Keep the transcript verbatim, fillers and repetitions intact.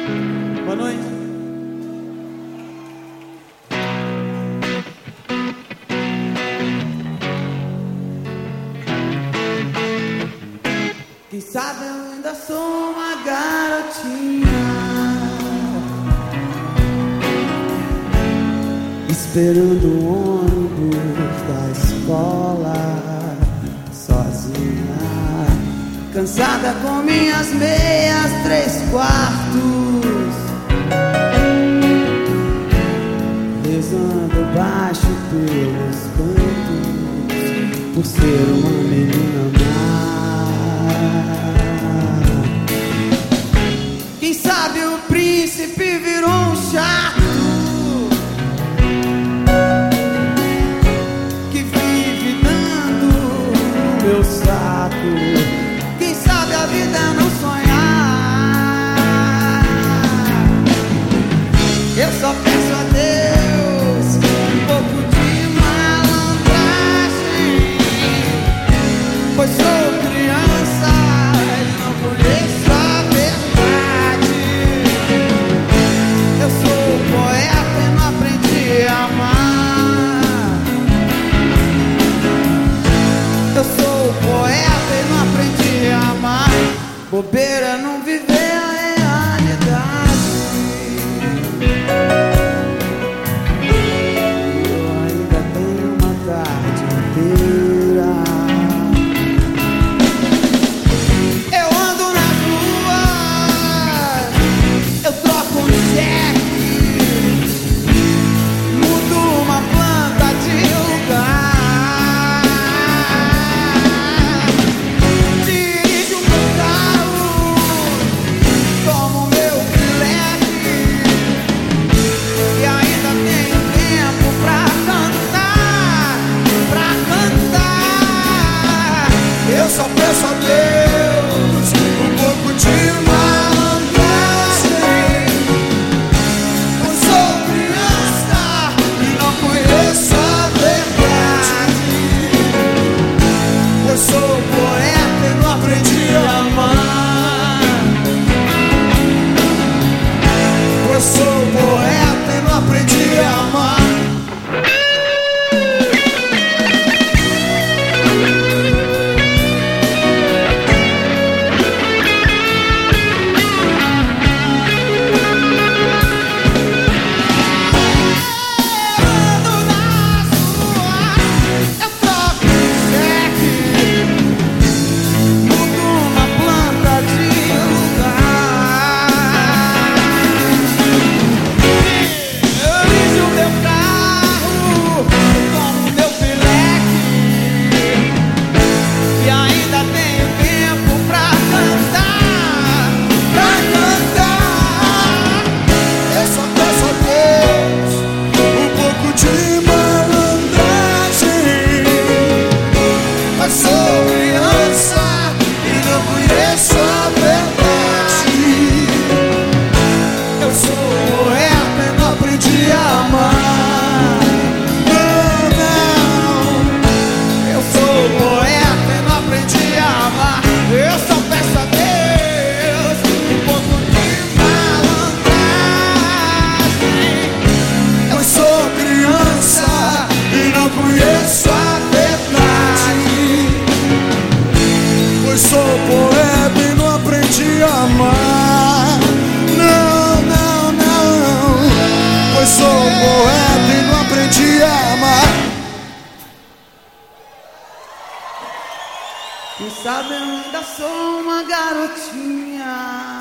Boa noite. Quem sabe eu ainda sou uma garotinha, esperando o ônibus da escola, sozinha, cansada com minhas meias três quartos, rezando baixo pelos cantos, por ser uma menina má. Quem sabe o príncipe virou um chato que vive dando no meu saco. Quem sabe a vida é não sonhar. Eu só peço a Deus um pouco de malandragem, pois sou criança e não conheço a verdade. Eu sou poeta e não aprendi a amar. Eu sou poeta e não aprendi a amar. Bobeira não viver a realidade. Eu ainda tenho uma tarde inteira. Eu ando nas ruas, eu troco um cheque, mudo uma planta de lugar, dirijo um meu carro, tomo meu pileque e ainda tenho tempo pra cantar, pra cantar. Eu só peço a Deus um pouco de malandragem, pois sou criança e não conheço a verdade. Pois sou poeta e não aprendi a amar. Pois sou poeta e não aprendi a amar. Quem sabe eu ainda sou uma garotinha.